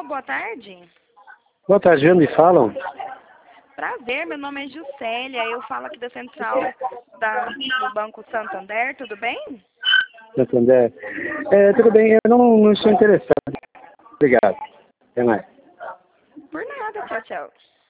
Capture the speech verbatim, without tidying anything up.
Alô, boa tarde. Boa tarde, onde falam? Prazer, meu nome é Juscelia, eu falo aqui da central da, do Banco Santander, tudo bem? Santander. É, tudo bem, eu não, não estou interessado. Obrigado. Até mais. Por nada, tchau, tchau.